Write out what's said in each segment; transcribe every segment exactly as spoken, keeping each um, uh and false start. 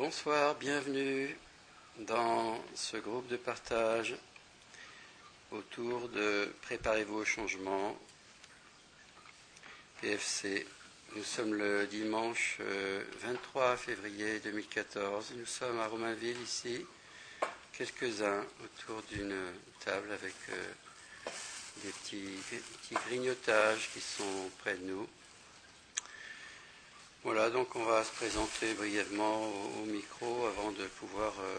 Bonsoir, bienvenue dans ce groupe de partage autour de Préparez-vous au changement, P F C. Nous sommes le dimanche vingt-trois février deux mille quatorze. Nous sommes à Romainville ici, quelques-uns autour d'une table avec euh, des petits, petits grignotages qui sont près de nous. Voilà, donc on va se présenter brièvement au, au micro avant de pouvoir euh,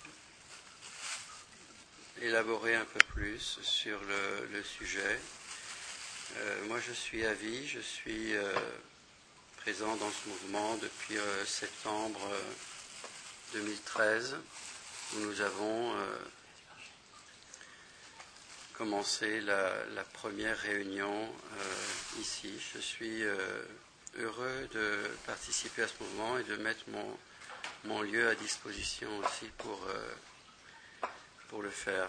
élaborer un peu plus sur le, le sujet. Euh, moi je suis Avi, je suis euh, présent dans ce mouvement depuis euh, septembre euh, deux mille treize, où nous avons euh, commencé la, la première réunion euh, ici. Je suis euh, heureux de participer à ce mouvement et de mettre mon, mon lieu à disposition aussi pour, euh, pour le faire.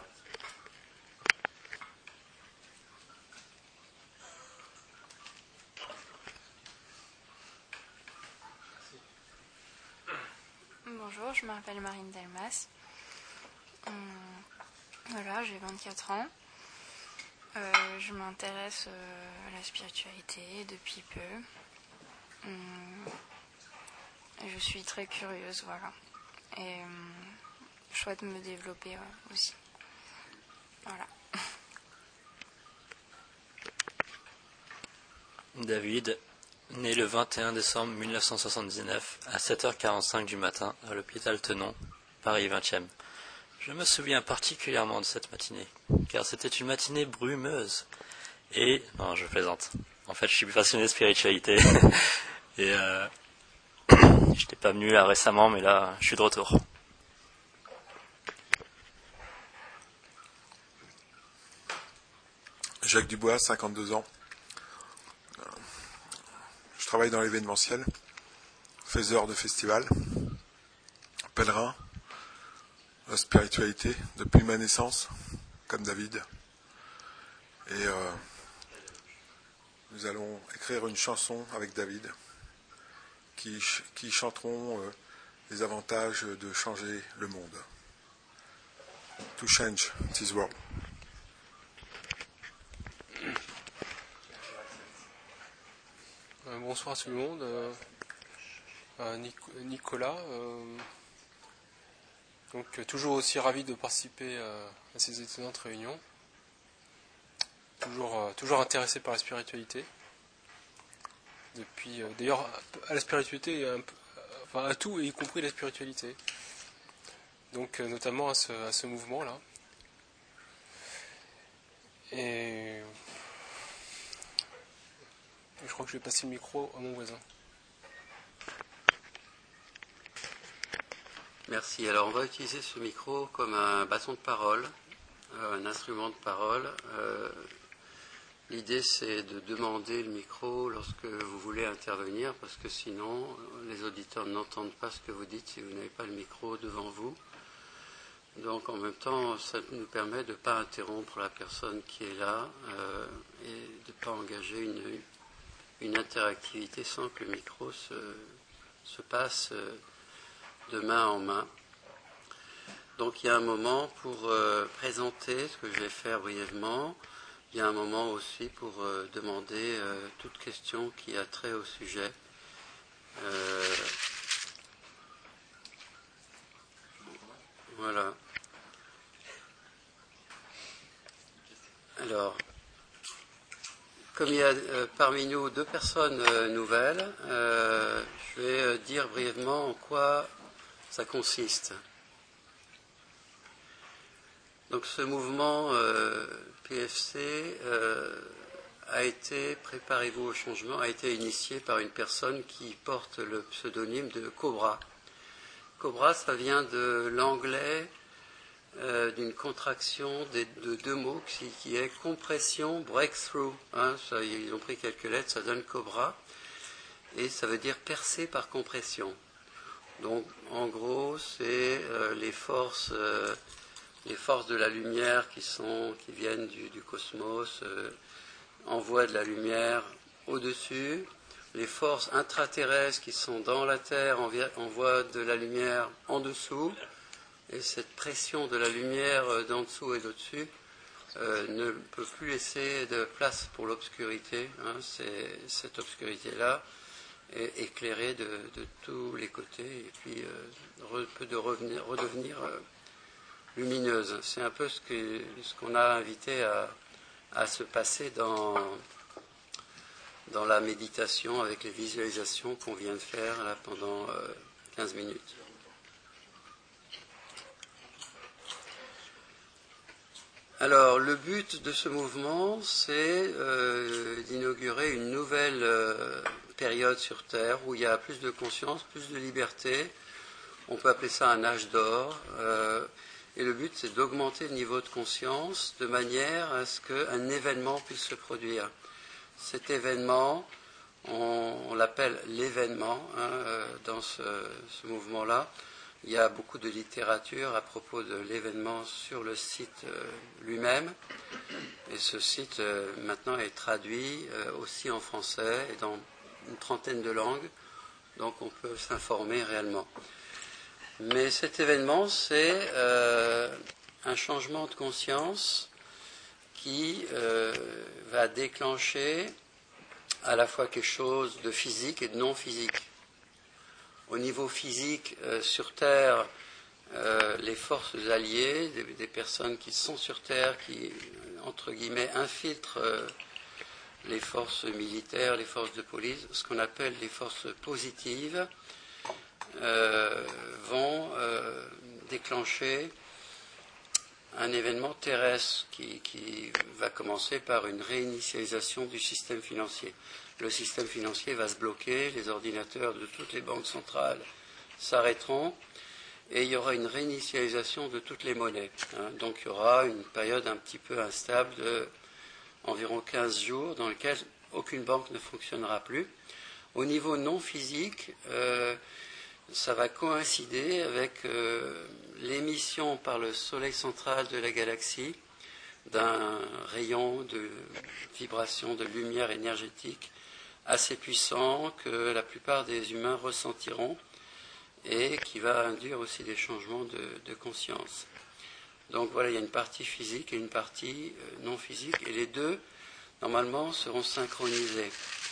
Bonjour, je m'appelle Marine Delmas. Hum, voilà, j'ai vingt-quatre ans. Euh, je m'intéresse euh, à la spiritualité depuis peu. Hum, et je suis très curieuse, voilà. Et hum, je souhaite me développer euh, aussi. Voilà. David, né le vingt et un décembre mille neuf cent soixante-dix-neuf à sept heures quarante-cinq du matin à l'hôpital Tenon, Paris vingtième. Je me souviens particulièrement de cette matinée, car c'était une matinée brumeuse. Et, non, je plaisante. En fait, je suis passionné de spiritualité. et euh, je n'étais pas venu là récemment, mais là, je suis de retour. Jacques Dubois, cinquante-deux ans. Je travaille dans l'événementiel, faiseur de festivals, pèlerin, la spiritualité depuis ma naissance, comme David. Et euh, nous allons écrire une chanson avec David qui, qui chanteront euh, les avantages de changer le monde. To change this world. Bonsoir à tout le monde. Euh, euh, Nicolas. Euh, donc euh, toujours aussi ravi de participer euh, à ces étonnantes réunions. Toujours, euh, toujours intéressé par la spiritualité. Depuis, euh, d'ailleurs, à la spiritualité, un peu, enfin à tout, y compris la spiritualité. Donc euh, notamment à ce, à ce mouvement-là. Et je crois que je vais passer le micro à mon voisin. Merci. Alors on va utiliser ce micro comme un bâton de parole, un instrument de parole. Euh, l'idée c'est de demander le micro lorsque vous voulez intervenir, parce que sinon les auditeurs n'entendent pas ce que vous dites si vous n'avez pas le micro devant vous. Donc en même temps, ça nous permet de ne pas interrompre la personne qui est là euh, et de ne pas engager une, une interactivité sans que le micro se, se passe de main en main. Donc il y a un moment pour euh, présenter ce que je vais faire brièvement. Il y a un moment aussi pour euh, demander euh, toute question qui a trait au sujet. Euh, voilà. Alors, comme il y a euh, parmi nous deux personnes euh, nouvelles, euh, je vais euh, dire brièvement en quoi ça consiste. Donc ce mouvement euh, P F C euh, a été, préparez-vous au changement, a été initié par une personne qui porte le pseudonyme de Cobra. Cobra, ça vient de l'anglais, Euh, d'une contraction de, de deux mots qui, qui est compression, breakthrough. Hein, ça, ils ont pris quelques lettres, ça donne Cobra. Et ça veut dire percer par compression. Donc, en gros, c'est euh, les forces, euh, les forces de la lumière qui sont, qui viennent du, du cosmos, euh, envoient de la lumière au-dessus. les forces intraterrestres qui sont dans la Terre envoient de la lumière en dessous, et cette pression de la lumière d'en dessous et d'au-dessus euh, ne peut plus laisser de place pour l'obscurité. Hein. C'est, cette obscurité-là est éclairée de, de tous les côtés, et puis euh, peut de revenir, redevenir euh, lumineuse. C'est un peu ce, que, ce qu'on a invité à, à se passer dans, dans la méditation avec les visualisations qu'on vient de faire là, pendant euh, quinze minutes. Alors, le but de ce mouvement, c'est euh, d'inaugurer une nouvelle euh, période sur Terre où il y a plus de conscience, plus de liberté. On peut appeler ça un âge d'or. Euh, et le but, c'est d'augmenter le niveau de conscience de manière à ce qu'un événement puisse se produire. Cet événement, on, on l'appelle l'événement hein, euh, dans ce, ce mouvement-là. Il y a beaucoup de littérature à propos de l'événement sur le site euh, lui-même. Et ce site, euh, maintenant, est traduit euh, aussi en français et dans une trentaine de langues. Donc, on peut s'informer réellement. Mais cet événement, c'est euh, un changement de conscience qui euh, va déclencher à la fois quelque chose de physique et de non physique. Au niveau physique, euh, sur Terre, euh, les forces alliées, des, des personnes qui sont sur Terre, qui, entre guillemets, infiltrent euh, les forces militaires, les forces de police, ce qu'on appelle les forces positives, euh, vont euh, déclencher un événement terrestre qui, qui va commencer par une réinitialisation du système financier. Le système financier va se bloquer, les ordinateurs de toutes les banques centrales s'arrêteront et il y aura une réinitialisation de toutes les monnaies. Hein. Donc il y aura une période un petit peu instable de environ quinze jours dans laquelle aucune banque ne fonctionnera plus. Au niveau non physique, euh, ça va coïncider avec euh, l'émission par le Soleil central de la galaxie d'un rayon de vibration, de lumière énergétique assez puissant que la plupart des humains ressentiront et qui va induire aussi des changements de, de conscience. Donc voilà, il y a une partie physique et une partie euh, non physique et les deux, normalement, seront synchronisés.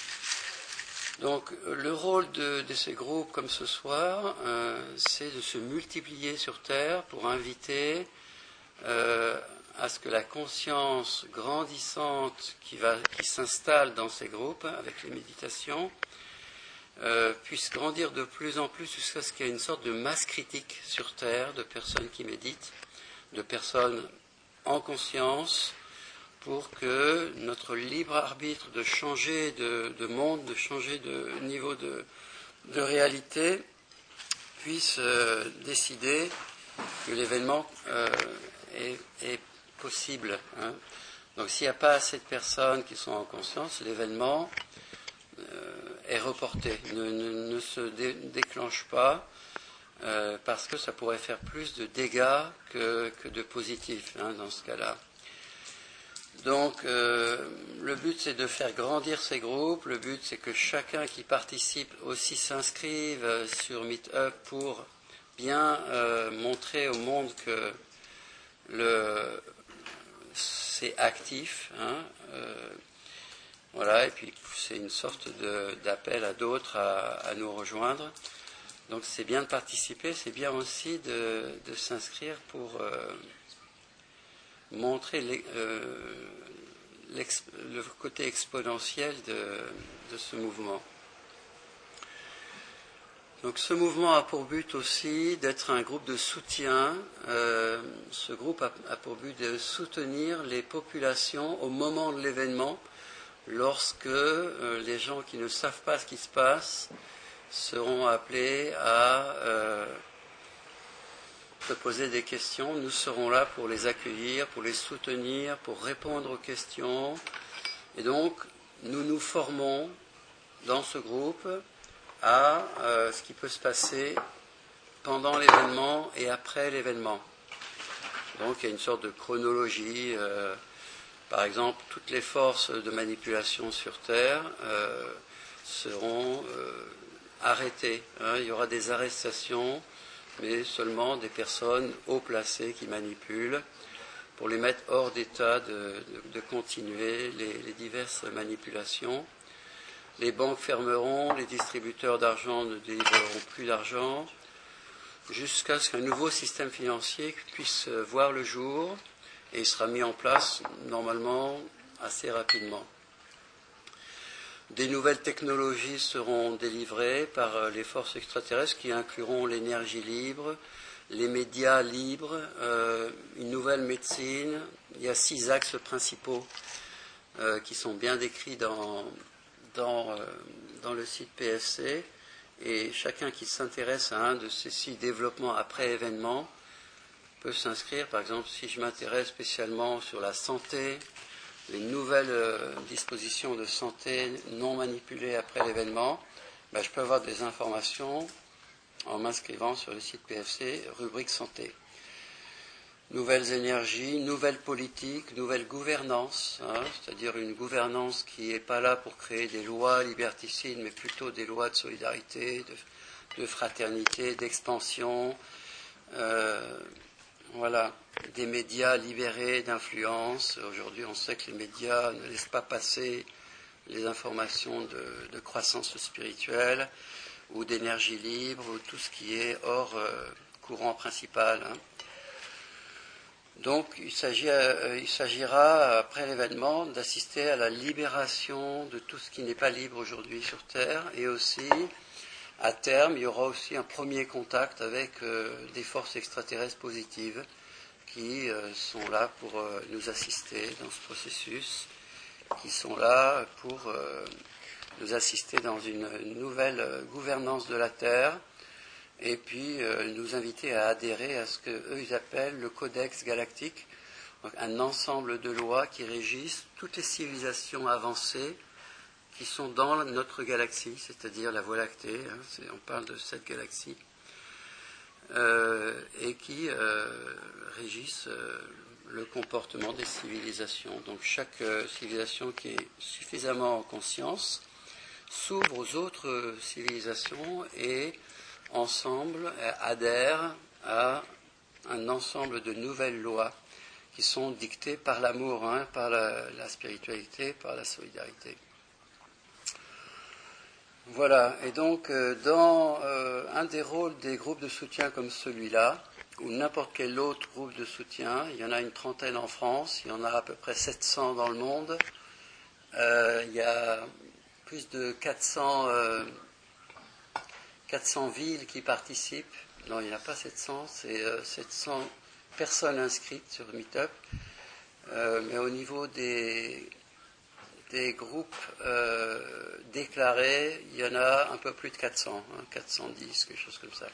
Donc le rôle de, de ces groupes comme ce soir, euh, c'est de se multiplier sur Terre pour inviter euh, à ce que la conscience grandissante qui, va, qui s'installe dans ces groupes avec les méditations euh, puisse grandir de plus en plus jusqu'à ce qu'il y ait une sorte de masse critique sur Terre de personnes qui méditent, de personnes en conscience, pour que notre libre arbitre de changer de, de monde, de changer de niveau de, de réalité, puisse euh, décider que l'événement euh, est, est possible. Hein. Donc s'il n'y a pas assez de personnes qui sont en conscience, l'événement euh, est reporté, ne, ne, ne se dé, déclenche pas, euh, parce que ça pourrait faire plus de dégâts que, que de positifs hein, dans ce cas-là. Donc, euh, le but, c'est de faire grandir ces groupes. Le but, c'est que chacun qui participe aussi s'inscrive sur Meetup pour bien euh, montrer au monde que le, c'est actif. Hein, euh, voilà, et puis c'est une sorte de, d'appel à d'autres à, à nous rejoindre. Donc, c'est bien de participer, c'est bien aussi de, de s'inscrire pour... Euh, montrer les, euh, le côté exponentiel de, de ce mouvement. Donc ce mouvement a pour but aussi d'être un groupe de soutien. Euh, ce groupe a, a pour but de soutenir les populations au moment de l'événement, lorsque euh, les gens qui ne savent pas ce qui se passe seront appelés à... Euh, se poser des questions, nous serons là pour les accueillir, pour les soutenir, pour répondre aux questions. Et donc, nous nous formons dans ce groupe à euh, ce qui peut se passer pendant l'événement et après l'événement. Donc, il y a une sorte de chronologie. Euh, par exemple, toutes les forces de manipulation sur Terre euh, seront euh, arrêtés. Hein. Il y aura des arrestations, mais seulement des personnes haut placées qui manipulent, pour les mettre hors d'état de, de, de continuer les, les diverses manipulations. Les banques fermeront, les distributeurs d'argent ne délivreront plus d'argent, jusqu'à ce qu'un nouveau système financier puisse voir le jour, et il sera mis en place normalement assez rapidement. Des nouvelles technologies seront délivrées par les forces extraterrestres qui incluront l'énergie libre, les médias libres, euh, une nouvelle médecine. Il y a six axes principaux euh, qui sont bien décrits dans, dans, euh, dans le site P F C, et chacun qui s'intéresse à un de ces six développements après événement peut s'inscrire. Par exemple, si je m'intéresse spécialement sur la santé, les nouvelles euh, dispositions de santé non manipulées après l'événement, ben, je peux avoir des informations en m'inscrivant sur le site P F C, rubrique santé. Nouvelles énergies, nouvelles politiques, nouvelle gouvernance, hein, c'est-à-dire une gouvernance qui n'est pas là pour créer des lois liberticides, mais plutôt des lois de solidarité, de, de fraternité, d'expansion, euh, voilà, des médias libérés d'influence. Aujourd'hui, on sait que les médias ne laissent pas passer les informations de, de croissance spirituelle ou d'énergie libre, ou tout ce qui est hors euh, courant principal. Hein. Donc, il, s'agit, euh, il s'agira, après l'événement, d'assister à la libération de tout ce qui n'est pas libre aujourd'hui sur Terre, et aussi, à terme, il y aura aussi un premier contact avec euh, des forces extraterrestres positives qui euh, sont là pour euh, nous assister dans ce processus, qui sont là pour euh, nous assister dans une nouvelle euh, gouvernance de la Terre, et puis euh, nous inviter à adhérer à ce qu'eux ils appellent le Codex galactique, donc un ensemble de lois qui régissent toutes les civilisations avancées qui sont dans notre galaxie, c'est-à-dire la Voie lactée, hein, c'est, on parle de cette galaxie, euh, et qui euh, régissent euh, le comportement des civilisations. Donc chaque euh, civilisation qui est suffisamment en conscience s'ouvre aux autres civilisations et ensemble adhèrent à un ensemble de nouvelles lois qui sont dictées par l'amour, hein, par la, la spiritualité, par la solidarité. Voilà, et donc euh, dans euh, un des rôles des groupes de soutien comme celui-là, ou n'importe quel autre groupe de soutien, il y en a une trentaine en France, il y en a à peu près sept cents dans le monde, euh, il y a plus de quatre cents, euh, quatre cents villes qui participent. Non, il n'y en a pas sept cents, c'est euh, sept cents personnes inscrites sur Meetup. Euh, mais au niveau des, des groupes euh, déclarés, il y en a un peu plus de quatre cents, hein, quatre cent dix, quelque chose comme ça.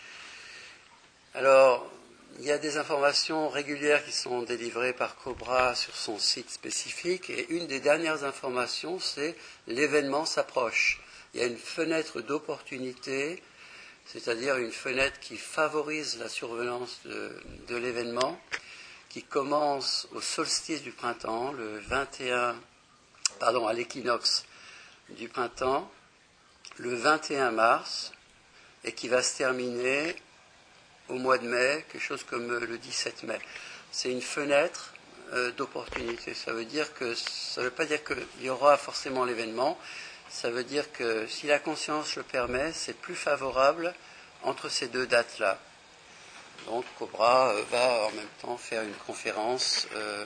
Alors, il y a des informations régulières qui sont délivrées par Cobra sur son site spécifique, et une des dernières informations, c'est l'événement s'approche. Il y a une fenêtre d'opportunité, c'est-à-dire une fenêtre qui favorise la survenance de, de l'événement, qui commence au solstice du printemps, le vingt et un, pardon, à l'équinoxe du printemps, le vingt et un mars, et qui va se terminer au mois de mai, quelque chose comme le dix-sept mai. C'est une fenêtre euh, d'opportunité. Ça veut dire que ça ne veut pas dire qu'il y aura forcément l'événement. Ça veut dire que si la conscience le permet, c'est plus favorable entre ces deux dates-là. Donc Cobra euh, va en même temps faire une conférence euh,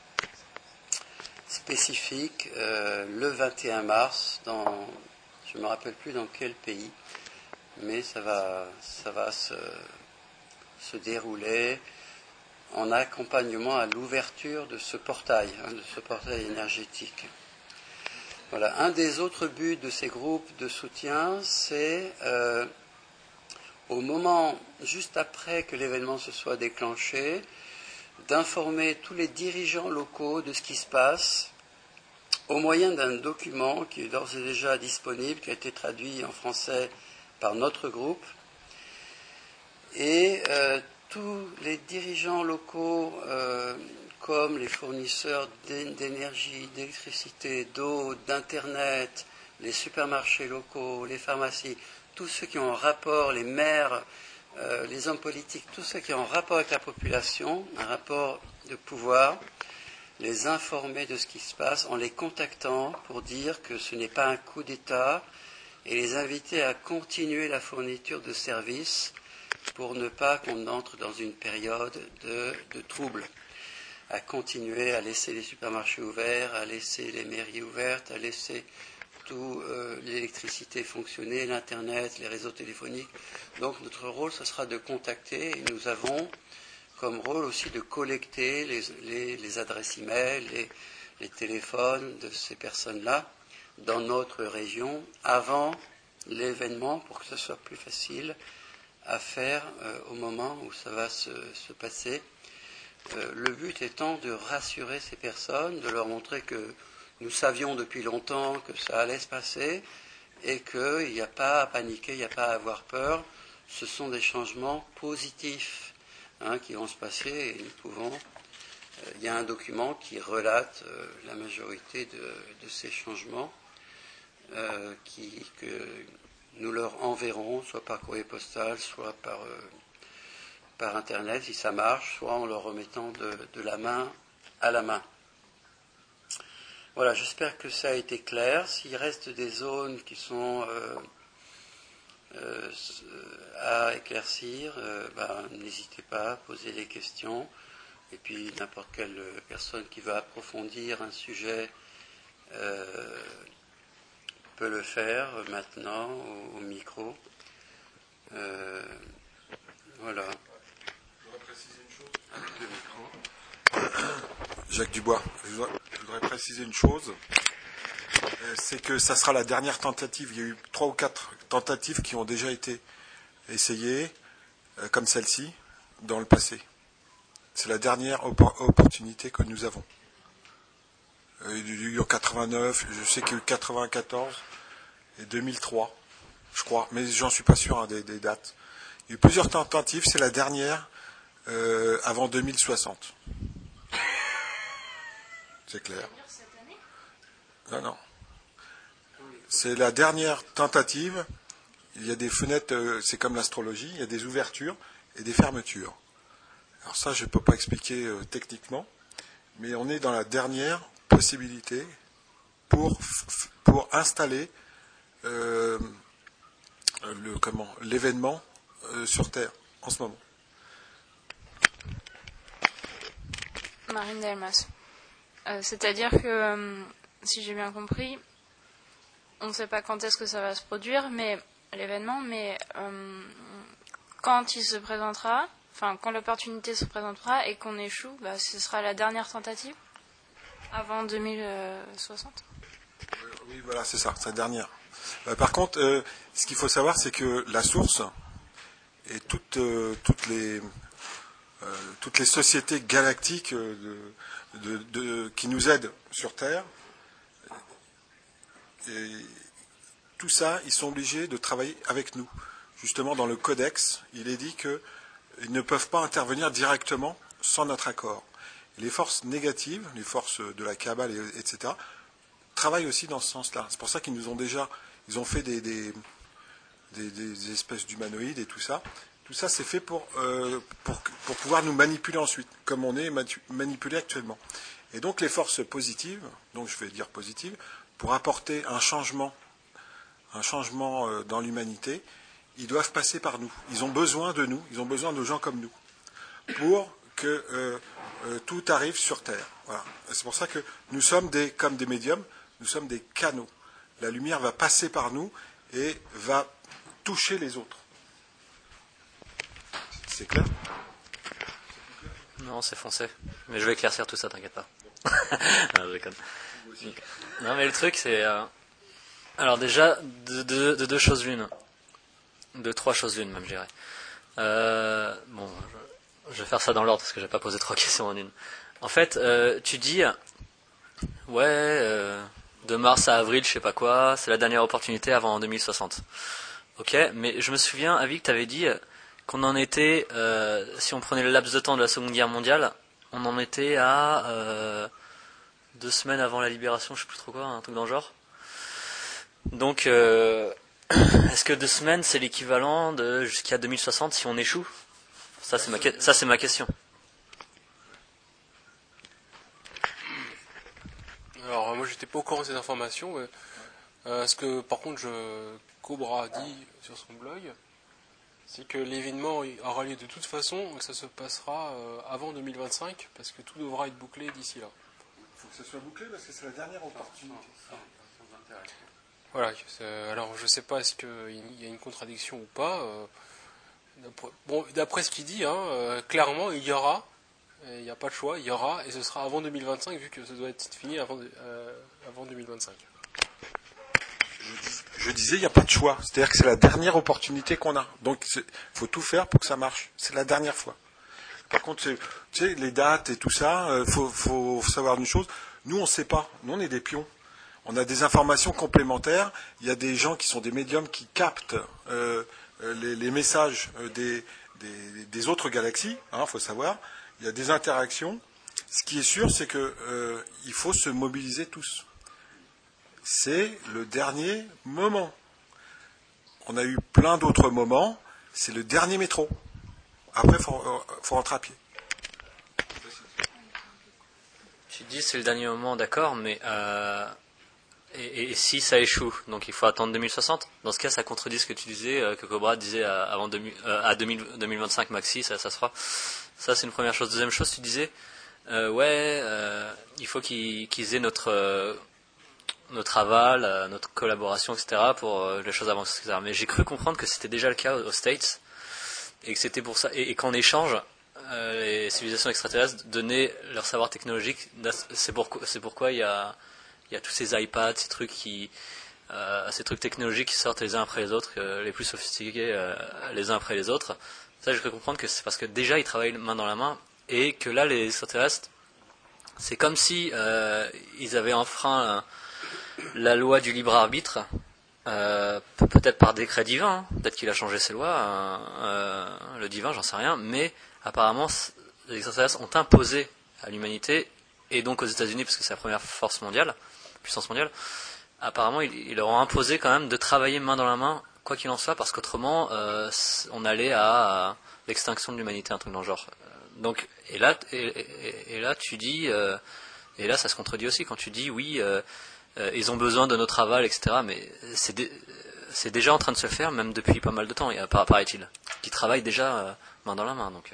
spécifique euh, le vingt et un mars dans, je ne me rappelle plus dans quel pays, mais ça va, ça va se se dérouler en accompagnement à l'ouverture de ce portail, hein, de ce portail énergétique. Voilà. Un des autres buts de ces groupes de soutien, c'est euh, au moment, juste après que l'événement se soit déclenché, d'informer tous les dirigeants locaux de ce qui se passe au moyen d'un document qui est d'ores et déjà disponible, qui a été traduit en français par notre groupe. Et euh, tous les dirigeants locaux, euh, comme les fournisseurs d'énergie, d'électricité, d'eau, d'internet, les supermarchés locaux, les pharmacies, tous ceux qui ont un rapport, les maires, euh, les hommes politiques, tous ceux qui ont un rapport avec la population, un rapport de pouvoir, les informer de ce qui se passe en les contactant pour dire que ce n'est pas un coup d'État et les inviter à continuer la fourniture de services pour ne pas qu'on entre dans une période de, de trouble, à continuer à laisser les supermarchés ouverts, à laisser les mairies ouvertes, à laisser tout euh, l'électricité fonctionner, l'Internet, les réseaux téléphoniques. Donc notre rôle, ce sera de contacter, et nous avons comme rôle aussi de collecter les, les, les adresses e-mail, les, les téléphones de ces personnes-là dans notre région avant l'événement pour que ce soit plus facile à faire euh, au moment où ça va se, se passer. Euh, le but étant de rassurer ces personnes, de leur montrer que nous savions depuis longtemps que ça allait se passer et qu'il n'y a pas à paniquer, il n'y a pas à avoir peur. Ce sont des changements positifs hein, qui vont se passer et nous pouvons... Euh, il y a un document qui relate euh, la majorité de, de ces changements euh, qui, que nous leur enverrons, soit par courrier postal, soit par... Euh, par Internet, si ça marche, soit en leur remettant de, de la main à la main. Voilà, j'espère que ça a été clair. S'il reste des zones qui sont euh, euh, à éclaircir, euh, ben, n'hésitez pas à poser des questions. Et puis n'importe quelle personne qui veut approfondir un sujet euh, peut le faire maintenant au, au micro. Euh, voilà. Jacques Dubois, je voudrais, je voudrais préciser une chose, c'est que ça sera la dernière tentative. Il y a eu trois ou quatre tentatives qui ont déjà été essayées, comme celle-ci, dans le passé. C'est la dernière opportunité que nous avons. Il y a eu en quatre-vingt-neuf, je sais qu'il y a eu quatre-vingt-quatorze et deux mille trois, je crois, mais j'en suis pas sûr hein, des, des dates. Il y a eu plusieurs tentatives, c'est la dernière euh, avant deux mille soixante. C'est clair. Non, non. C'est la dernière tentative. Il y a des fenêtres, c'est comme l'astrologie, il y a des ouvertures et des fermetures. Alors ça, je ne peux pas expliquer euh, techniquement, mais on est dans la dernière possibilité pour, pour installer euh, le, comment, l'événement euh, sur Terre en ce moment. Marine Delmas. Euh, c'est-à-dire que, euh, si j'ai bien compris, on ne sait pas quand est-ce que ça va se produire, mais l'événement, mais euh, quand il se présentera, enfin quand l'opportunité se présentera et qu'on échoue, bah, ce sera la dernière tentative avant deux mille soixante. Oui, voilà, c'est ça, c'est la dernière. Euh, par contre, euh, ce qu'il faut savoir, c'est que la source et toutes, euh, toutes les euh, toutes les sociétés galactiques de, de, de, qui nous aident sur Terre, et tout ça, ils sont obligés de travailler avec nous. Justement, dans le codex, il est dit qu'ils ne peuvent pas intervenir directement sans notre accord. Et les forces négatives, les forces de la Kabbale, et cetera, travaillent aussi dans ce sens-là. C'est pour ça qu'ils nous ont déjà, ils ont fait des, des, des, des espèces d'humanoïdes et tout ça. Tout ça, c'est fait pour, euh, pour, pour pouvoir nous manipuler ensuite, comme on est manipulé actuellement. Et donc, les forces positives, donc je vais dire positives, pour apporter un changement, un changement euh, dans l'humanité, ils doivent passer par nous. Ils ont besoin de nous, ils ont besoin de gens comme nous, pour que euh, euh, tout arrive sur Terre. Voilà. C'est pour ça que nous sommes des, comme des médiums, nous sommes des canaux. La lumière va passer par nous et va toucher les autres. C'est clair ? Non, c'est foncé. Mais je vais éclaircir tout ça, t'inquiète pas. Non, je déconne. Non, mais le truc, c'est... Euh... Alors déjà, de, de, de deux choses l'une. De trois choses l'une, même, je dirais. Euh... Bon, je, je vais faire ça dans l'ordre, parce que je vais pas poser trois questions en une. En fait, euh, tu dis... Ouais, euh, de mars à avril, je sais pas quoi, c'est la dernière opportunité avant deux mille soixante. Ok, mais je me souviens, Avi, que tu avais dit qu'on en était, euh, si on prenait le laps de temps de la Seconde Guerre mondiale, on en était à euh, deux semaines avant la libération, je sais plus trop quoi, un truc dans le genre. Donc, euh, est-ce que deux semaines, c'est l'équivalent de jusqu'à deux mille soixante si on échoue? Ça, c'est ma, ça, c'est ma question. Alors, moi, j'étais pas au courant de ces informations. Mais, euh, ce que, par contre, je, Cobra a dit sur son blog, c'est que l'événement aura lieu de toute façon et que ça se passera euh, avant deux mille vingt-cinq, parce que tout devra être bouclé d'ici là. Il faut que ça soit bouclé parce que c'est la dernière opportunité. Voilà. Alors, je sais pas est-ce qu'il y a une contradiction ou pas. Euh, d'après, bon, d'après ce qu'il dit, hein, euh, clairement, il y aura. Il n'y a pas de choix, il y aura, et ce sera avant deux mille vingt-cinq, vu que ça doit être fini avant, euh, avant deux mille vingt-cinq. Je disais, il n'y a pas de choix. C'est-à-dire que c'est la dernière opportunité qu'on a. Donc, il faut tout faire pour que ça marche. C'est la dernière fois. Par contre, tu sais, les dates et tout ça, il euh, faut, faut savoir une chose. Nous, on ne sait pas. Nous, on est des pions. On a des informations complémentaires. Il y a des gens qui sont des médiums qui captent euh, les, les messages des, des, des autres galaxies. Il hein, faut savoir. Il y a des interactions. Ce qui est sûr, c'est qu'il euh, faut se mobiliser tous. C'est le dernier moment. On a eu plein d'autres moments. C'est le dernier métro. Après, il faut, faut rentrer à pied. Tu dis c'est le dernier moment, d'accord, mais euh, et, et si ça échoue, donc il faut attendre deux mille soixante. Dans ce cas, ça contredit ce que tu disais, euh, que Cobra disait à, avant deux mille, euh, à deux mille, deux mille vingt-cinq maxi, ça, ça se fera. Ça, c'est une première chose. Deuxième chose, tu disais, euh, ouais, euh, il faut qu'ils, qu'ils aient notre euh, notre aval, euh, notre collaboration, et cetera pour euh, les choses avancent, et cetera. Mais j'ai cru comprendre que c'était déjà le cas aux States et que c'était pour ça, et, et qu'en échange, euh, les civilisations extraterrestres donnaient leur savoir technologique. C'est pourquoi, c'est pourquoi il y a il y a tous ces iPads, ces trucs qui euh, ces trucs technologiques qui sortent les uns après les autres, euh, les plus sophistiqués euh, les uns après les autres. Ça, j'ai cru comprendre que c'est parce que déjà ils travaillent main dans la main et que là les extraterrestres, c'est comme si euh, ils avaient enfreint euh, la loi du libre arbitre, euh, peut-être par décret divin, hein. Peut-être qu'il a changé ses lois, euh, euh, le divin, j'en sais rien, mais apparemment les extraterrestres ont imposé à l'humanité et donc aux États-Unis, parce que c'est la première force mondiale, puissance mondiale, apparemment ils, ils leur ont imposé quand même de travailler main dans la main, quoi qu'il en soit, parce qu'autrement euh, on allait à, à l'extinction de l'humanité, un truc dans le genre. Donc, et là, et, et, et là tu dis, euh, et là ça se contredit aussi quand tu dis oui, euh, euh, ils ont besoin de notre aval, et cetera. Mais c'est, dé, c'est déjà en train de se faire, même depuis pas mal de temps, paraît-il, qui travaillent déjà euh, main dans la main. Donc.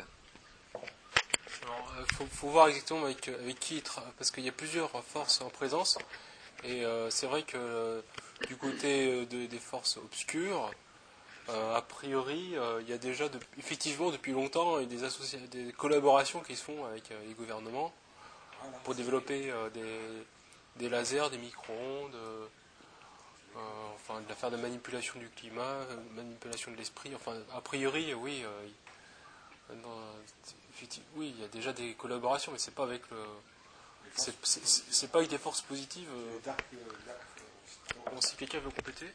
Il faut, faut voir exactement avec, avec qui, parce qu'il y a plusieurs forces en présence, et euh, c'est vrai que euh, du côté de, des forces obscures, euh, a priori, euh, il y a déjà, de, effectivement, depuis longtemps, des, associa- des collaborations qui se font avec euh, les gouvernements pour développer euh, des, des lasers, des micro-ondes, euh, euh, enfin, de faire de manipulation du climat, manipulation de l'esprit, enfin, a priori, oui, euh, dans, oui, il y a déjà des collaborations, mais c'est pas avec le, c'est, c'est, c'est pas avec des forces positives. Euh, bon, si quelqu'un veut compléter.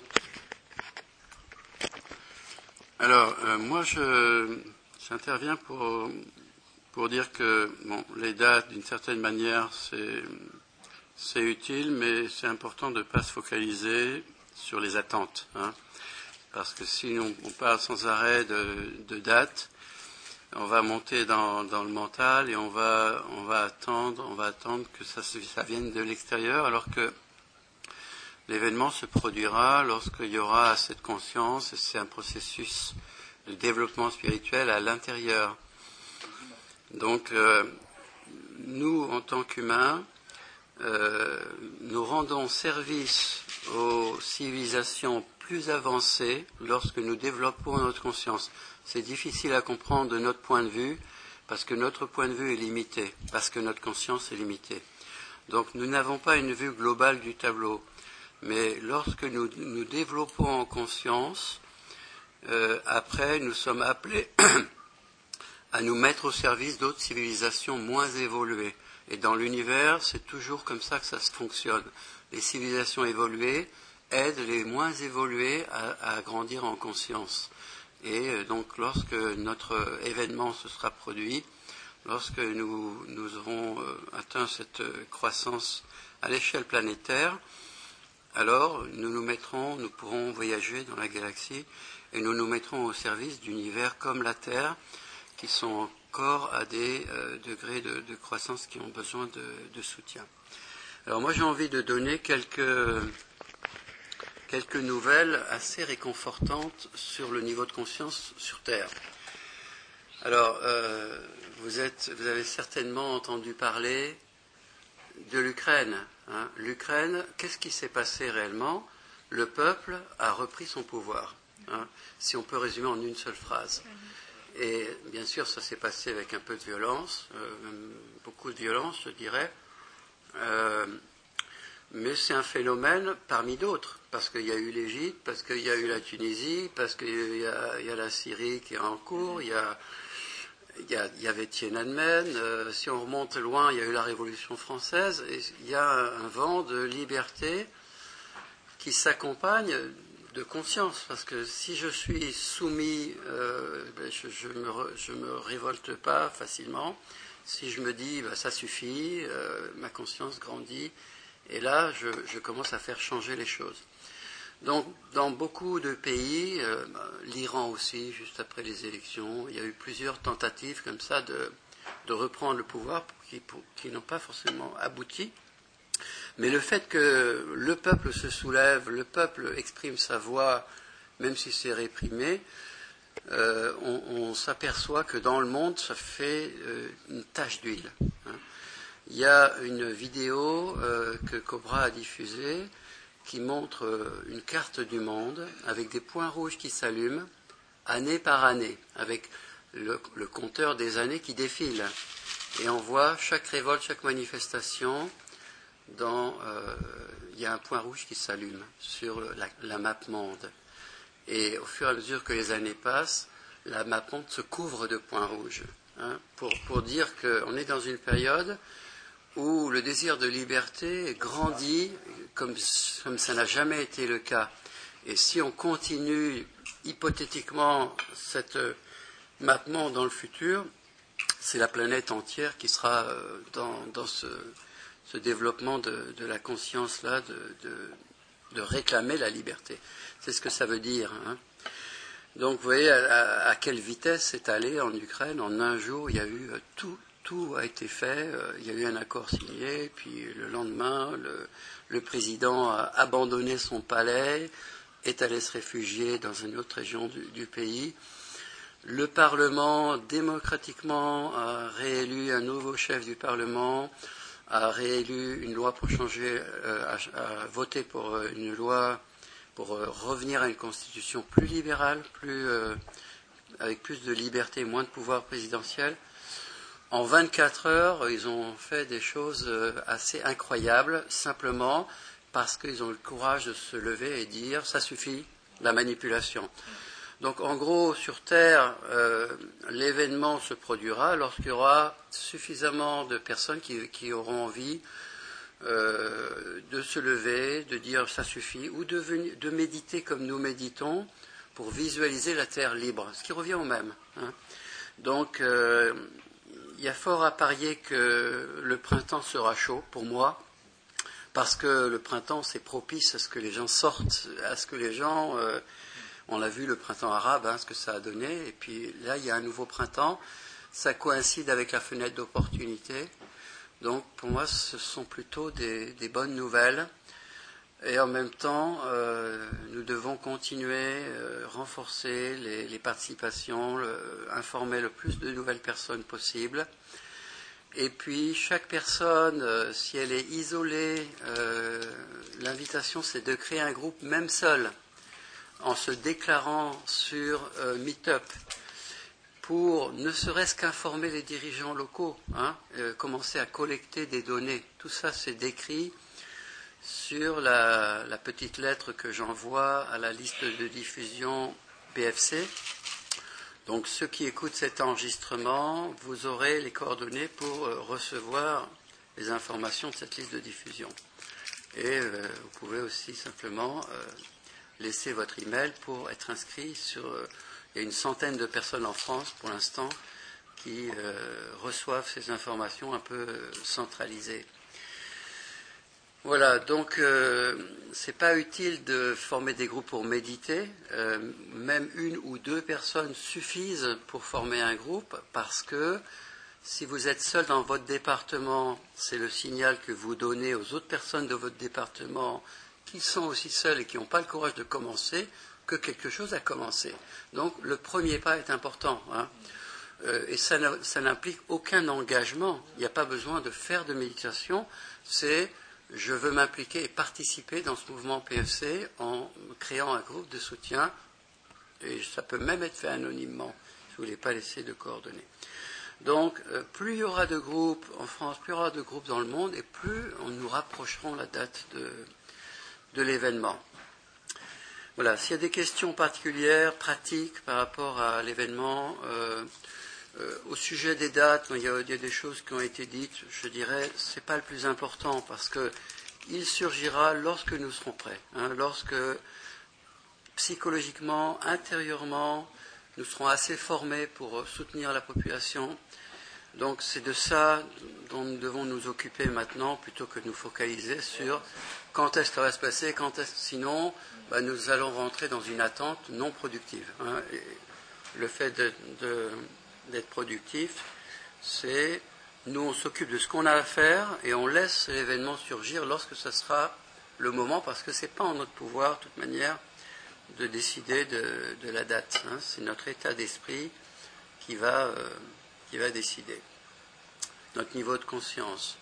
Alors, euh, moi, je, j'interviens pour pour dire que bon, les dates, d'une certaine manière, c'est c'est utile, mais c'est important de ne pas se focaliser sur les attentes, hein, parce que si on, on parle sans arrêt de, de dates, on va monter dans, dans le mental et on va, on va attendre, on va attendre que ça, ça vienne de l'extérieur, alors que l'événement se produira lorsqu'il y aura cette conscience, et c'est un processus de développement spirituel à l'intérieur. Donc, euh, nous, en tant qu'humains, euh, nous rendons service aux civilisations plus avancées lorsque nous développons notre conscience. C'est difficile à comprendre de notre point de vue, parce que notre point de vue est limité, parce que notre conscience est limitée. Donc nous n'avons pas une vue globale du tableau. Mais lorsque nous nous développons en conscience, euh, après nous sommes appelés à nous mettre au service d'autres civilisations moins évoluées. Et dans l'univers, c'est toujours comme ça que ça se fonctionne. Les civilisations évoluées aident les moins évoluées à, à grandir en conscience. Et donc, lorsque notre événement se sera produit, lorsque nous, nous aurons atteint cette croissance à l'échelle planétaire, alors nous nous mettrons, nous pourrons voyager dans la galaxie et nous nous mettrons au service d'univers comme la Terre, qui sont encore à des euh, degrés de, de croissance qui ont besoin de, de soutien. Alors moi j'ai envie de donner quelques, quelques nouvelles assez réconfortantes sur le niveau de conscience sur Terre. Alors euh, vous, êtes, vous avez certainement entendu parler de l'Ukraine. Hein. L'Ukraine, qu'est-ce qui s'est passé réellement? Le peuple a repris son pouvoir, hein, si on peut résumer en une seule phrase. Et bien sûr, ça s'est passé avec un peu de violence, euh, même beaucoup de violence, je dirais. Euh, mais c'est un phénomène parmi d'autres, parce qu'il y a eu l'Égypte, parce qu'il y a eu la Tunisie, parce qu'il y a, il y a la Syrie qui est en cours, il y a, il y, a, il y avait Tiananmen, euh, si on remonte loin, il y a eu la Révolution française, et il y a un, un vent de liberté qui s'accompagne de conscience, parce que si je suis soumis, euh, ben je ne me, je me révolte pas facilement. Si je me dis, ben, ça suffit, euh, ma conscience grandit, et là, je, je commence à faire changer les choses. Donc, dans beaucoup de pays, euh, l'Iran aussi, juste après les élections, il y a eu plusieurs tentatives comme ça de, de reprendre le pouvoir qui, pour, qui n'ont pas forcément abouti. Mais le fait que le peuple se soulève, le peuple exprime sa voix, même si c'est réprimé, euh, on, on s'aperçoit que dans le monde, ça fait euh, une tache d'huile. Hein. Il y a une vidéo euh, que Cobra a diffusée qui montre euh, une carte du monde avec des points rouges qui s'allument année par année, avec le, le compteur des années qui défile. Et on voit chaque révolte, chaque manifestation. Dans, euh, il y a un point rouge qui s'allume sur la, la map monde. Et au fur et à mesure que les années passent, la map monde se couvre de points rouges. Hein, pour, pour dire qu'on est dans une période où le désir de liberté grandit comme, comme ça n'a jamais été le cas. Et si on continue hypothétiquement cette map monde dans le futur, c'est la planète entière qui sera euh, dans, dans ce... ce développement de, de la conscience-là, de, de, de réclamer la liberté. C'est ce que ça veut dire. Hein. Donc, vous voyez à, à quelle vitesse c'est allé en Ukraine. En un jour, il y a eu tout, tout a été fait. Il y a eu un accord signé, puis le lendemain, le, le président a abandonné son palais, est allé se réfugier dans une autre région du, du pays. Le Parlement, démocratiquement, a réélu un nouveau chef du Parlement, a réélu une loi pour changer, euh, a, a voté pour euh, une loi pour euh, revenir à une constitution plus libérale, plus, euh, avec plus de liberté, moins de pouvoir présidentiel. En vingt-quatre heures, ils ont fait des choses euh, assez incroyables, simplement parce qu'ils ont eu le courage de se lever et dire « ça suffit, la manipulation ». Donc, en gros, sur Terre, euh, l'événement se produira lorsqu'il y aura suffisamment de personnes qui, qui auront envie euh, de se lever, de dire ça suffit, ou de, venir, de méditer comme nous méditons pour visualiser la Terre libre, ce qui revient au même. Hein. Donc, euh, il y a fort à parier que le printemps sera chaud pour moi, parce que le printemps, c'est propice à ce que les gens sortent, à ce que les gens... Euh, On l'a vu, le printemps arabe, hein, ce que ça a donné. Et puis là, il y a un nouveau printemps. Ça coïncide avec la fenêtre d'opportunité. Donc, pour moi, ce sont plutôt des, des bonnes nouvelles. Et en même temps, euh, nous devons continuer, euh, renforcer les, les participations, le, informer le plus de nouvelles personnes possible. Et puis, chaque personne, euh, si elle est isolée, euh, l'invitation, c'est de créer un groupe, même seul, en se déclarant sur euh, Meetup, pour ne serait-ce qu'informer les dirigeants locaux, hein, euh, commencer à collecter des données. Tout ça, c'est décrit sur la, la petite lettre que j'envoie à la liste de diffusion P F C. Donc, ceux qui écoutent cet enregistrement, vous aurez les coordonnées pour euh, recevoir les informations de cette liste de diffusion. Et euh, vous pouvez aussi simplement... Euh, laissez votre email pour être inscrit sur... Euh, il y a une centaine de personnes en France, pour l'instant, qui euh, reçoivent ces informations un peu euh, centralisées. Voilà, donc euh, c'est pas utile de former des groupes pour méditer. Euh, même une ou deux personnes suffisent pour former un groupe, parce que si vous êtes seul dans votre département, c'est le signal que vous donnez aux autres personnes de votre département qui sont aussi seules et qui n'ont pas le courage de commencer, que quelque chose a commencé. Donc le premier pas est important, hein. Euh, et ça, ça n'implique aucun engagement. Il n'y a pas besoin de faire de méditation. C'est je veux m'impliquer et participer dans ce mouvement P F C en créant un groupe de soutien, et ça peut même être fait anonymement, si vous ne voulez pas laisser de coordonnées. Donc, euh, plus il y aura de groupes en France, plus il y aura de groupes dans le monde, et plus on nous rapprocherons la date de, de l'événement. Voilà, s'il y a des questions particulières, pratiques par rapport à l'événement, euh, euh, au sujet des dates, il y, a, il y a des choses qui ont été dites, je dirais, ce n'est pas le plus important, parce que il surgira lorsque nous serons prêts, hein, lorsque psychologiquement, intérieurement, nous serons assez formés pour soutenir la population. Donc c'est de ça dont nous devons nous occuper maintenant, plutôt que de nous focaliser sur quand est-ce que ça va se passer, quand est-ce sinon ben, nous allons rentrer dans une attente non productive. Hein. Et le fait de, de, d'être productif, c'est nous on s'occupe de ce qu'on a à faire et on laisse l'événement surgir lorsque ce sera le moment, parce que ce n'est pas en notre pouvoir, de toute manière, de décider de, de la date. Hein. C'est notre état d'esprit qui va, euh, qui va décider. Notre niveau de conscience.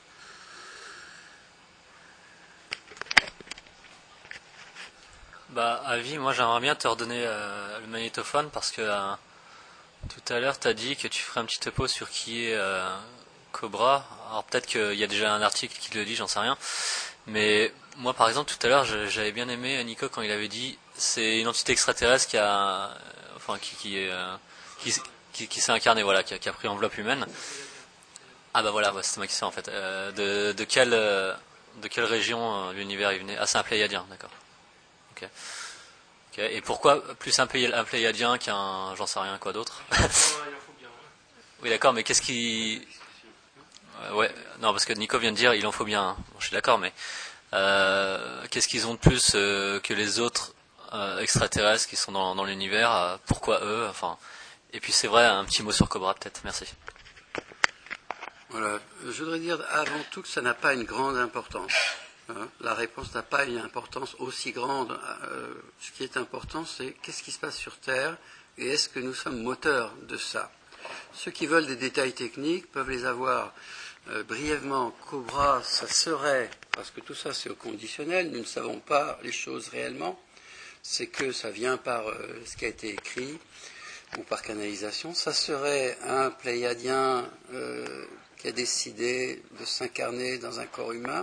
Bah, Avi, moi j'aimerais bien te redonner euh, le magnétophone, parce que euh, tout à l'heure tu as dit que tu ferais un petit topo sur qui est euh, Cobra. Alors peut-être qu'il y a déjà un article qui le dit, j'en sais rien. Mais moi par exemple tout à l'heure j'avais bien aimé Nico quand il avait dit c'est une entité extraterrestre qui a, enfin qui qui est, euh, qui, qui, qui s'est incarnée, voilà, qui a, qui a pris enveloppe humaine. Ah bah voilà, ouais, c'était moi qui sais en fait. Euh, de, de quelle euh, de quelle région euh, l'univers il venait? Ah, c'est un Pléiadien, d'accord. Ok. Ok. Et pourquoi plus un, Plé- un Pléiadien qu'un, j'en sais rien quoi d'autre? Oui d'accord, mais qu'est-ce qui... Euh, ouais, non parce que Nico vient de dire il en faut bien. Hein. Bon, je suis d'accord, mais euh, qu'est-ce qu'ils ont de plus euh, que les autres euh, extraterrestres qui sont dans, dans l'univers? euh, Pourquoi eux? Enfin, et puis c'est vrai, un petit mot sur Cobra peut-être. Merci. Voilà. Je voudrais dire avant tout que ça n'a pas une grande importance. Hein. La réponse n'a pas une importance aussi grande. Euh, ce qui est important, c'est qu'est-ce qui se passe sur Terre et est-ce que nous sommes moteurs de ça. Ceux qui veulent des détails techniques peuvent les avoir euh, brièvement. Cobra, ça serait, parce que tout ça c'est au conditionnel, nous ne savons pas les choses réellement, c'est que ça vient par euh, ce qui a été écrit ou par canalisation, ça serait un Pléiadien euh, qui a décidé de s'incarner dans un corps humain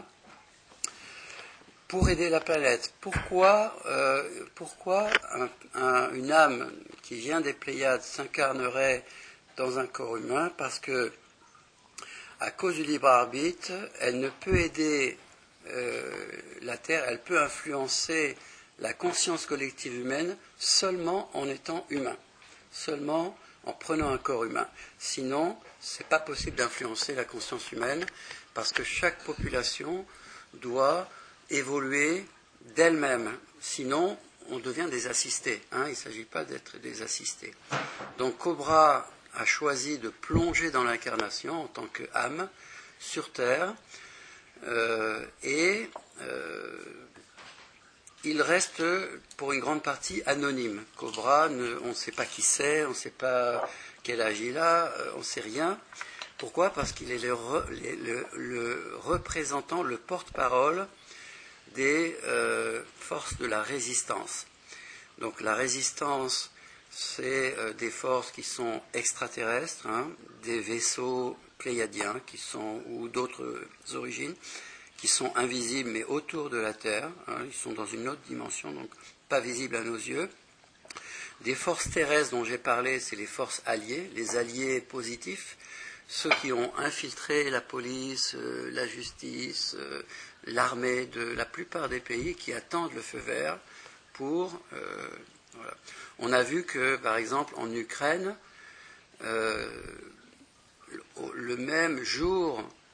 pour aider la planète. Pourquoi, euh, pourquoi un, un, une âme qui vient des Pléiades s'incarnerait dans un corps humain? Parce que, à cause du libre arbitre, elle ne peut aider euh, la Terre, elle peut influencer la conscience collective humaine seulement en étant humain, seulement en prenant un corps humain. Sinon, ce n'est pas possible d'influencer la conscience humaine, parce que chaque population doit évoluer d'elle-même. Sinon, on devient des assistés. Hein, il ne s'agit pas d'être des assistés. Donc Cobra a choisi de plonger dans l'incarnation en tant qu'âme sur Terre, euh, et euh, il reste pour une grande partie anonyme. Cobra, ne, on ne sait pas qui c'est, on ne sait pas quel âge il a, euh, on ne sait rien. Pourquoi? Parce qu'il est le, re, le, le représentant, le porte-parole des euh, forces de la résistance. Donc la résistance, c'est euh, des forces qui sont extraterrestres, hein, des vaisseaux pléiadiens qui sont, ou d'autres origines, qui sont invisibles mais autour de la Terre, hein, ils sont dans une autre dimension, donc pas visibles à nos yeux. Des forces terrestres dont j'ai parlé, c'est les forces alliées, les alliés positifs, ceux qui ont infiltré la police, euh, la justice, euh, l'armée de la plupart des pays qui attendent le feu vert pour... Euh, voilà. On a vu que, par exemple, en Ukraine, euh, le même jour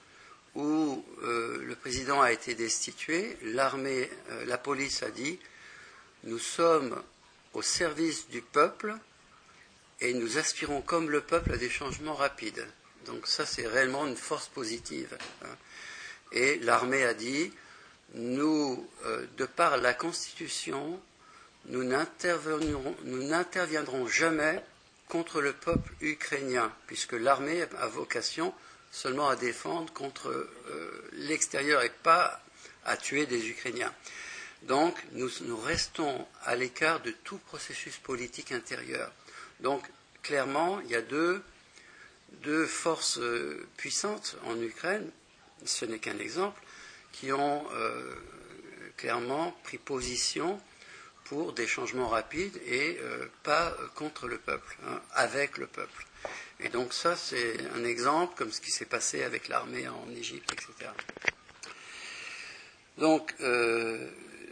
où euh, le président a été destitué, l'armée, euh, la police a dit « Nous sommes au service du peuple et nous aspirons comme le peuple à des changements rapides. » Donc ça, c'est réellement une force positive. Hein. Et l'armée a dit « Nous, euh, de par la Constitution, nous n'interviendrons, nous n'interviendrons jamais contre le peuple ukrainien, puisque l'armée a vocation seulement à défendre contre euh, l'extérieur et pas à tuer des Ukrainiens. Donc, nous, nous restons à l'écart de tout processus politique intérieur. Donc, clairement, il y a deux, deux forces euh, puissantes en Ukraine, ce n'est qu'un exemple, qui ont euh, clairement pris position pour des changements rapides et euh, pas contre le peuple, hein, avec le peuple. Et donc ça, c'est un exemple, comme ce qui s'est passé avec l'armée en Égypte, et cetera. Donc, euh,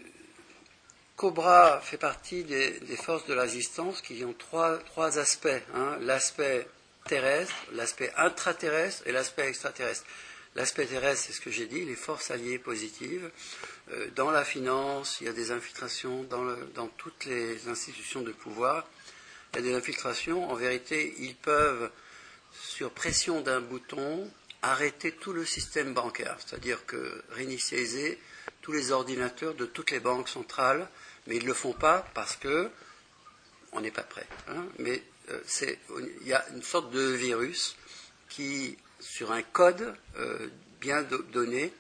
Cobra fait partie des, des forces de la résistance qui ont trois, trois aspects. Hein, l'aspect terrestre, l'aspect intraterrestre et l'aspect extraterrestre. L'aspect terrestre, c'est ce que j'ai dit, les forces alliées positives. Euh, dans la finance, il y a des infiltrations, dans, le, dans toutes les institutions de pouvoir, il y a des infiltrations. En vérité, ils peuvent, sur pression d'un bouton, arrêter tout le système bancaire, c'est-à-dire que réinitialiser tous les ordinateurs de toutes les banques centrales, mais ils ne le font pas parce que on n'est pas prêt. Hein, mais euh, c'est, il y a une sorte de virus qui, sur un code euh, bien do- donné,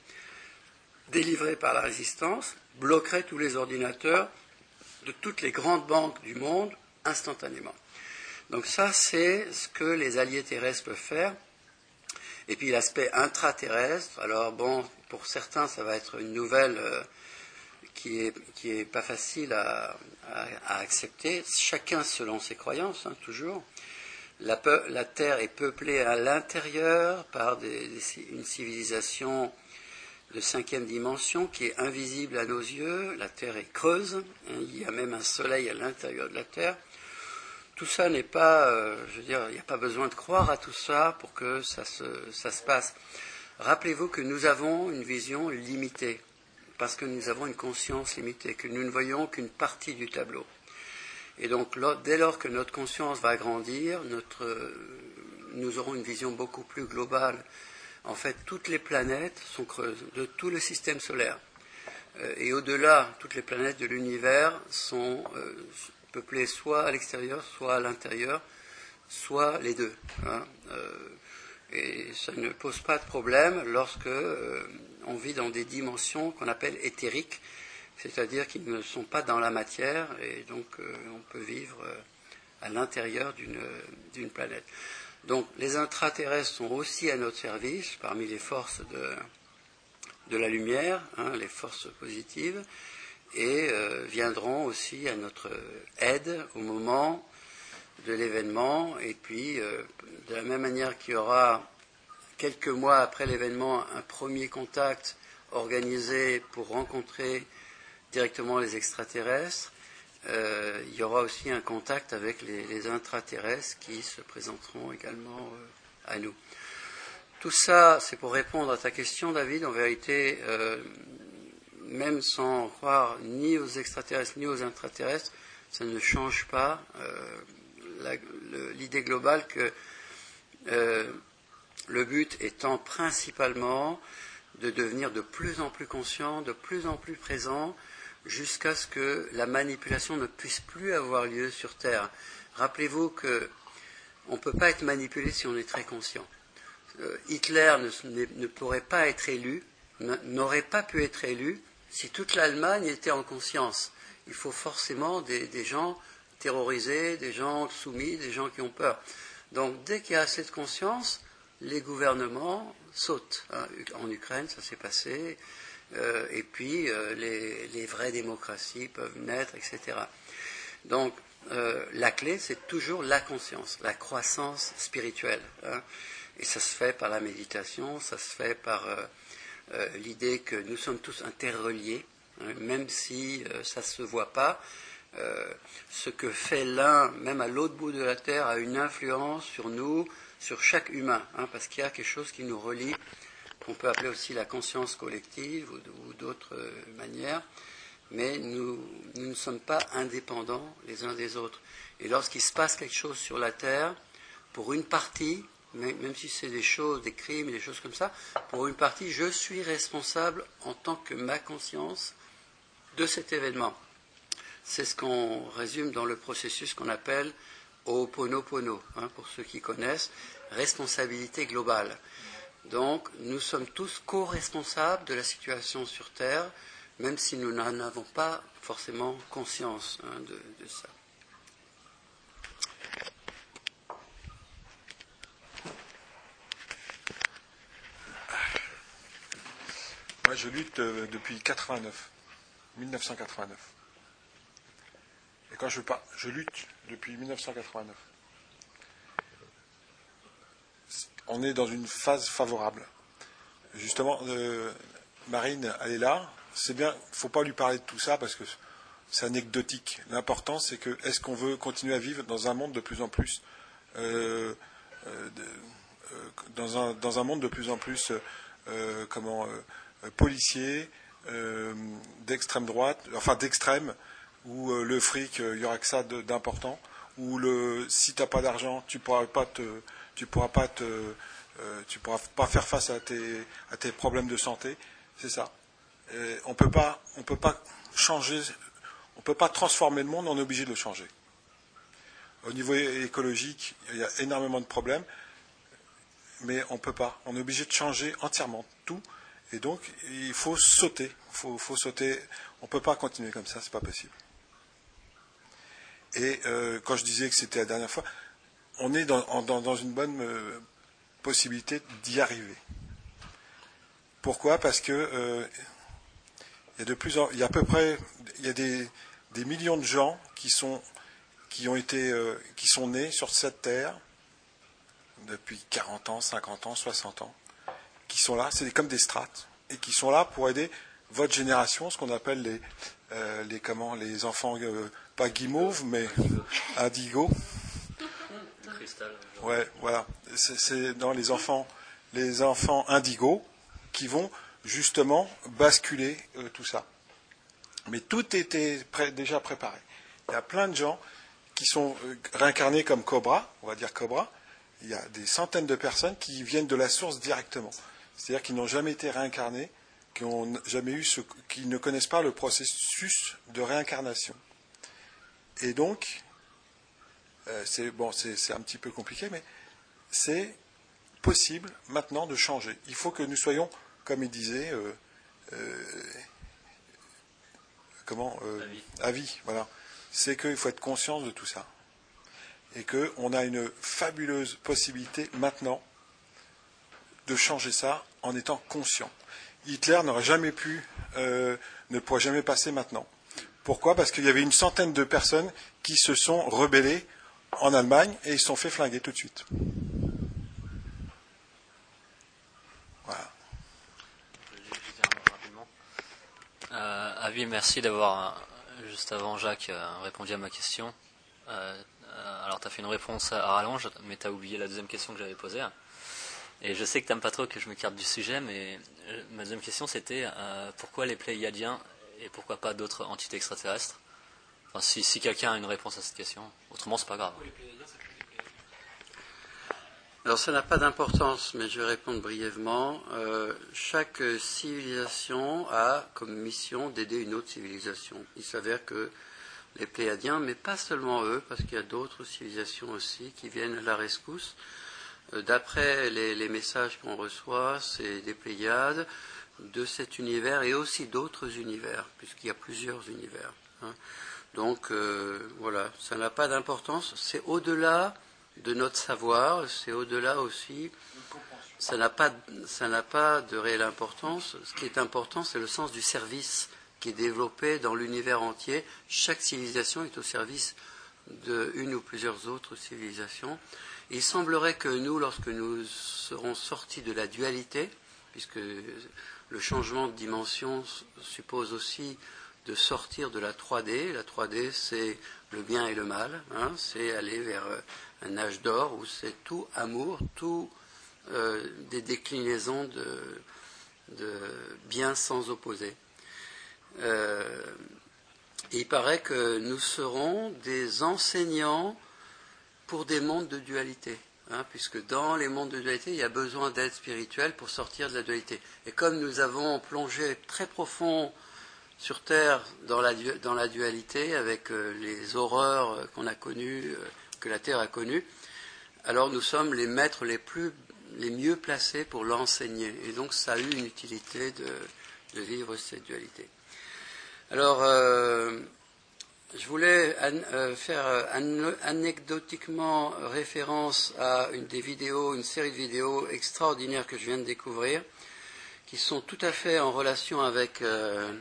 délivré par la résistance, bloquerait tous les ordinateurs de toutes les grandes banques du monde instantanément. Donc ça, c'est ce que les alliés terrestres peuvent faire. Et puis l'aspect intraterrestre, alors bon, pour certains, ça va être une nouvelle euh, qui est, qui est pas facile à, à, à accepter, chacun selon ses croyances, hein, toujours. La, peu, la Terre est peuplée à l'intérieur par des, des, une civilisation de cinquième dimension qui est invisible à nos yeux. La Terre est creuse, hein, il y a même un soleil à l'intérieur de la Terre. Tout ça n'est pas, euh, je veux dire, il n'y a pas besoin de croire à tout ça pour que ça se, ça se passe. Rappelez-vous que nous avons une vision limitée, parce que nous avons une conscience limitée, que nous ne voyons qu'une partie du tableau. Et donc, dès lors que notre conscience va grandir, notre, nous aurons une vision beaucoup plus globale. En fait, toutes les planètes sont creuses, de tout le système solaire. Euh, et au-delà, toutes les planètes de l'univers sont euh, peuplées soit à l'extérieur, soit à l'intérieur, soit les deux. Hein. Euh, et ça ne pose pas de problème lorsque euh, on vit dans des dimensions qu'on appelle éthériques, c'est-à-dire qu'ils ne sont pas dans la matière, et donc euh, on peut vivre euh, à l'intérieur d'une, d'une planète. Donc les intraterrestres sont aussi à notre service, parmi les forces de, de la lumière, hein, les forces positives, et euh, viendront aussi à notre aide au moment de l'événement. Et puis, euh, de la même manière qu'il y aura, quelques mois après l'événement, un premier contact organisé pour rencontrer directement les extraterrestres, euh, il y aura aussi un contact avec les, les intraterrestres qui se présenteront également euh, à nous. Tout ça, c'est pour répondre à ta question, David. En vérité, euh, même sans croire ni aux extraterrestres ni aux intraterrestres, ça ne change pas euh, la, le, l'idée globale que euh, le but étant principalement de devenir de plus en plus conscient, de plus en plus présent, jusqu'à ce que la manipulation ne puisse plus avoir lieu sur Terre. Rappelez-vous qu'on ne peut pas être manipulé si on est très conscient. Euh, Hitler ne, ne pourrait pas être élu, n'aurait pas pu être élu si toute l'Allemagne était en conscience. Il faut forcément des, des gens terrorisés, des gens soumis, des gens qui ont peur. Donc dès qu'il y a assez de conscience, les gouvernements sautent. En Ukraine, ça s'est passé. Euh, et puis, euh, les, les vraies démocraties peuvent naître, et cetera. Donc, euh, la clé, c'est toujours la conscience, la croissance spirituelle. Hein. Et ça se fait par la méditation, ça se fait par euh, euh, l'idée que nous sommes tous interreliés, hein, même si euh, ça ne se voit pas. Euh, ce que fait l'un, même à l'autre bout de la Terre, a une influence sur nous, sur chaque humain, hein, parce qu'il y a quelque chose qui nous relie qu'on peut appeler aussi la conscience collective ou, ou d'autres manières, mais nous, nous ne sommes pas indépendants les uns des autres. Et lorsqu'il se passe quelque chose sur la Terre, pour une partie, même si c'est des choses, des crimes, des choses comme ça, pour une partie, je suis responsable en tant que ma conscience de cet événement. C'est ce qu'on résume dans le processus qu'on appelle Ho'oponopono, hein, pour ceux qui connaissent, responsabilité globale. Donc, nous sommes tous co-responsables de la situation sur Terre, même si nous n'en avons pas forcément conscience hein, de, de ça. Moi, je lutte euh, depuis quatre-vingt-neuf, mille neuf cent quatre-vingt-neuf. Et quand je parle, je lutte depuis mille neuf cent quatre-vingt-neuf. On est dans une phase favorable. Justement, euh, Marine, elle est là. C'est bien, il ne faut pas lui parler de tout ça parce que c'est anecdotique. L'important, c'est que est-ce qu'on veut continuer à vivre dans un monde de plus en plus, euh, euh, de, euh, dans, un, dans un monde de plus en plus, euh, comment, euh, policier, euh, d'extrême droite, enfin d'extrême, où euh, le fric, il euh, n'y aura que ça de, d'important, où le, si tu n'as pas d'argent, tu ne pourras pas te, tu pourras pas te, euh, tu pourras pas faire face à tes, à tes problèmes de santé. C'est ça. Et on peut pas, on peut pas changer, on peut pas transformer le monde, on est obligé de le changer. Au niveau écologique, il y a énormément de problèmes, mais on peut pas. On est obligé de changer entièrement tout, et donc il faut sauter. Il faut, faut sauter. On peut pas continuer comme ça, c'est pas possible. Et euh, quand je disais que c'était la dernière fois, on est dans, dans, dans une bonne euh, possibilité d'y arriver. Pourquoi ? Parce que euh, il y a de plus en, il y a à peu près, il y a des, des millions de gens qui sont, qui ont été, euh, qui sont nés sur cette terre depuis quarante ans, cinquante ans, soixante ans, qui sont là, c'est comme des strates, et qui sont là pour aider votre génération, ce qu'on appelle les, euh, les comment, les enfants, euh, pas guimauves, mais indigo. Cristal. Ouais, voilà. C'est, c'est dans les enfants, les enfants indigos qui vont justement basculer euh, tout ça. Mais tout était pré- déjà préparé. Il y a plein de gens qui sont euh, réincarnés comme Cobra, on va dire Cobra. Il y a des centaines de personnes qui viennent de la source directement. C'est-à-dire qu'ils n'ont jamais été réincarnés, qui n'ont jamais eu ce, qui ne connaissent pas le processus de réincarnation. Et donc, euh, c'est bon, c'est, c'est un petit peu compliqué, mais c'est possible maintenant de changer. Il faut que nous soyons, comme il disait, euh, euh, comment, euh, à vie. Voilà. C'est qu'il faut être conscient de tout ça. Et qu'on a une fabuleuse possibilité maintenant de changer ça en étant conscient. Hitler n'aurait jamais pu, euh, ne pourrait jamais passer maintenant. Pourquoi ? Parce qu'il y avait une centaine de personnes qui se sont rebellées en Allemagne et ils se sont fait flinguer tout de suite. Voilà. Euh, Avi, merci d'avoir, juste avant Jacques, euh, répondu à ma question. Euh, euh, alors, tu as fait une réponse à rallonge, mais tu as oublié la deuxième question que j'avais posée. Et je sais que tu n'aimes pas trop que je m'écarte du sujet, mais euh, ma deuxième question, c'était euh, pourquoi les Pléiadiens et pourquoi pas d'autres entités extraterrestres ? Enfin, si, si quelqu'un a une réponse à cette question, autrement, c'est pas grave. Alors ça n'a pas d'importance, mais je vais répondre brièvement. Euh, chaque civilisation a comme mission d'aider une autre civilisation. Il s'avère que les Pléiadiens, mais pas seulement eux, parce qu'il y a d'autres civilisations aussi qui viennent à la rescousse. Euh, d'après les, les messages qu'on reçoit, c'est des Pléiades de cet univers et aussi d'autres univers, puisqu'il y a plusieurs univers. Hein. Donc euh, voilà, ça n'a pas d'importance. C'est au-delà de notre savoir, c'est au-delà aussi, ça n'a pas, ça n'a pas de réelle importance. Ce qui est important, c'est le sens du service qui est développé dans l'univers entier. Chaque civilisation est au service d'une ou plusieurs autres civilisations. Il semblerait que nous, lorsque nous serons sortis de la dualité, puisque le changement de dimension suppose aussi de sortir de la trois D. La trois D, c'est le bien et le mal, hein, c'est aller vers un âge d'or où c'est tout amour, tout euh, des déclinaisons de, de bien sans opposé. Euh, et il paraît que nous serons des enseignants pour des mondes de dualité, hein, puisque dans les mondes de dualité, il y a besoin d'aide spirituelle pour sortir de la dualité. Et comme nous avons plongé très profond sur Terre dans la, dans la dualité, avec euh, les horreurs qu'on a connues, euh, que la Terre a connues, alors nous sommes les maîtres les plus, les mieux placés pour l'enseigner. Et donc ça a eu une utilité de, de vivre cette dualité. Alors, euh, je voulais an, euh, faire an, anecdotiquement référence à une des vidéos, une série de vidéos extraordinaires que je viens de découvrir, qui sont tout à fait en relation avec, euh,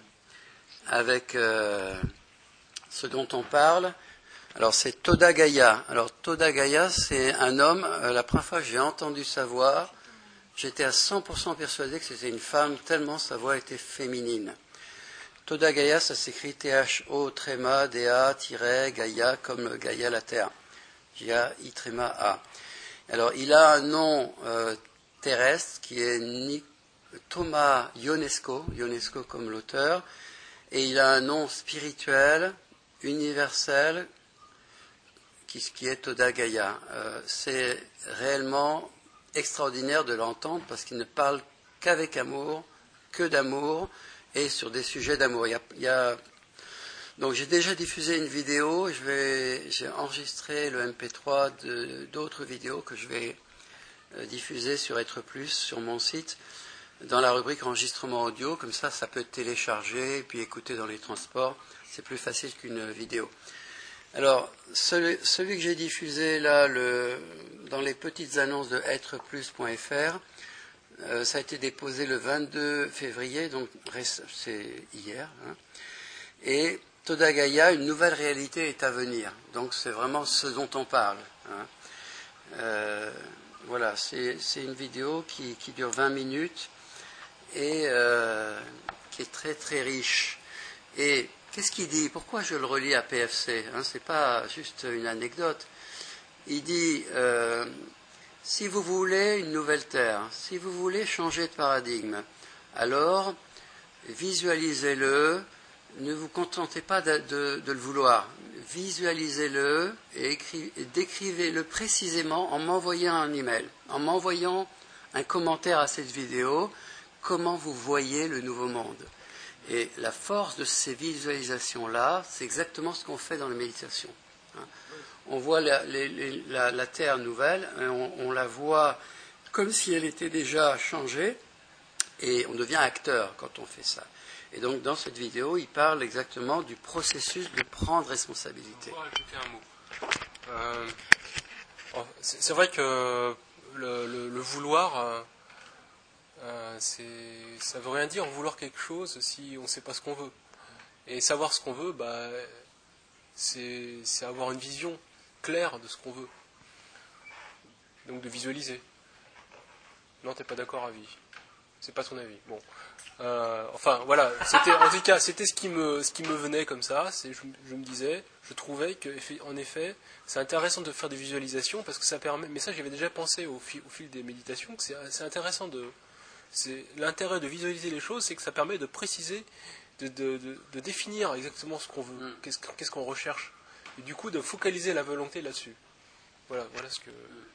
avec euh, ce dont on parle. Alors, c'est Toda Gaya. Alors, Toda Gaya, c'est un homme, euh, la première fois que j'ai entendu sa voix, j'étais à cent pour cent persuadé que c'était une femme, tellement sa voix était féminine. Toda Gaya, ça s'écrit T H O tréma D A Gaia, comme Gaïa la Terre. G A I tréma A. Alors, il a un nom euh, terrestre qui est Ni- Thomas Ionesco, Ionesco comme l'auteur, et il a un nom spirituel, universel, qui, qui est Toda Gaya. Euh, c'est réellement extraordinaire de l'entendre parce qu'il ne parle qu'avec amour, que d'amour, et sur des sujets d'amour. Il y a, il y a... Donc j'ai déjà diffusé une vidéo, je vais, j'ai enregistré le M P trois de, d'autres vidéos que je vais euh, diffuser sur Être Plus, sur mon site, dans la rubrique enregistrement audio, comme ça ça peut être téléchargé, puis écouté dans les transports, c'est plus facile qu'une vidéo. Alors, celui, celui que j'ai diffusé là, le, dans les petites annonces de être plus point f r, Euh, ça a été déposé le vingt-deux février, donc c'est hier. Hein. Et Toda Gaya, une nouvelle réalité est à venir. Donc c'est vraiment ce dont on parle. Hein. Euh, voilà, c'est, c'est une vidéo qui, qui dure vingt minutes et euh, qui est très très riche. Et qu'est-ce qu'il dit? Pourquoi je le relis à P F C, hein? C'est pas juste une anecdote. Il dit... Euh, Si vous voulez une nouvelle terre, si vous voulez changer de paradigme, alors visualisez-le, ne vous contentez pas de, de, de le vouloir, visualisez-le et, écri, et décrivez-le précisément en m'envoyant un email, en m'envoyant un commentaire à cette vidéo, comment vous voyez le nouveau monde. Et la force de ces visualisations-là, c'est exactement ce qu'on fait dans la méditation. Hein. On voit la, les, les, la, la Terre nouvelle, on, on la voit comme si elle était déjà changée, et on devient acteur quand on fait ça. Et donc dans cette vidéo, il parle exactement du processus de prendre responsabilité. On va rajouter un mot. Euh, c'est, c'est vrai que le, le, le vouloir, euh, euh, c'est, ça veut rien dire vouloir quelque chose si on ne sait pas ce qu'on veut. Et savoir ce qu'on veut, bah, c'est, c'est avoir une vision clair de ce qu'on veut. Donc de visualiser. Non, t'es pas d'accord, avis. C'est pas ton avis. Bon. Euh, enfin, voilà. C'était, en tout cas, c'était ce qui me, ce qui me venait comme ça. C'est, je, je me disais, je trouvais que, en effet, c'est intéressant de faire des visualisations parce que ça permet. Mais ça, j'avais déjà pensé au fil, au fil des méditations que c'est, c'est intéressant de. C'est l'intérêt de visualiser les choses, c'est que ça permet de préciser, de, de, de, de définir exactement ce qu'on veut, mm. qu'est-ce, qu'est-ce qu'on recherche. Et du coup, de focaliser la volonté là-dessus. Voilà, voilà ce que...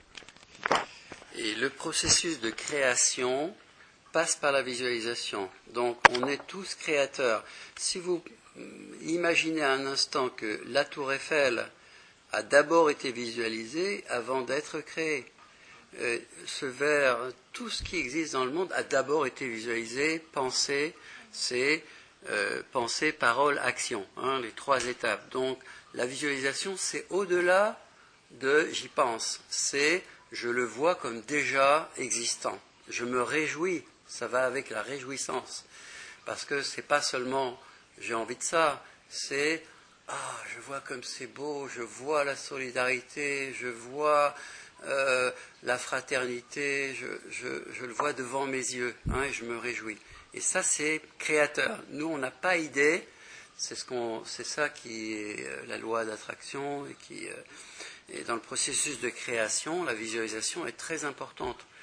Et le processus de création passe par la visualisation. Donc, on est tous créateurs. Si vous imaginez un instant que la tour Eiffel a d'abord été visualisée avant d'être créée, euh, ce verre, tout ce qui existe dans le monde a d'abord été visualisé, pensé, c'est euh, pensée, parole, action, hein, les trois étapes. Donc, la visualisation, c'est au-delà de « j'y pense ». C'est « je le vois comme déjà existant ». Je me réjouis, ça va avec la réjouissance. Parce que ce n'est pas seulement « j'ai envie de ça », c'est « ah, je vois comme c'est beau, je vois la solidarité, je vois euh, la fraternité, je, je, je le vois devant mes yeux, hein, et je me réjouis ». Et ça, c'est créateur. Nous, on n'a pas idée. C'est, ce qu'on, c'est ça qui est la loi d'attraction et qui, et dans le processus de création, la visualisation est très importante.